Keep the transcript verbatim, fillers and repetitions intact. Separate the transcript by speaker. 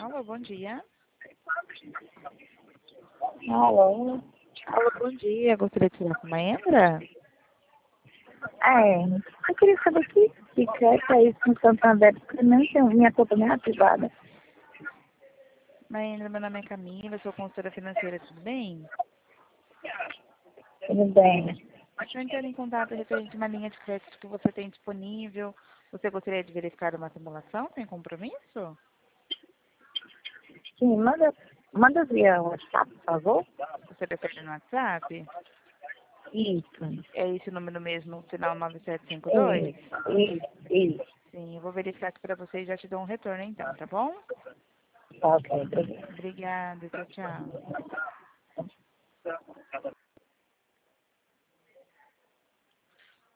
Speaker 1: Alô, bom dia.
Speaker 2: Alô?
Speaker 1: Alô, bom dia. Gostaria de falar com a Maendra?
Speaker 2: É, eu queria saber que que crédito é isso no Santander, porque não tem minha conta nem ativada.
Speaker 1: Maendra, meu nome é Camila, sou consultora financeira, tudo bem?
Speaker 2: Tudo bem.
Speaker 1: Estou entrando em contato referente a uma linha de crédito que você tem disponível. Você gostaria de verificar uma simulação sem compromisso?
Speaker 2: Sim, manda, manda via WhatsApp, por favor.
Speaker 1: Você prefere no WhatsApp?
Speaker 2: Isso.
Speaker 1: É esse o número mesmo, final nove sete cinco dois?
Speaker 2: Isso, isso, isso.
Speaker 1: Sim, eu vou verificar aqui para você e já te dou um retorno então, tá bom?
Speaker 2: Tá, ok, obrigada.
Speaker 1: Obrigada, tchau, tchau.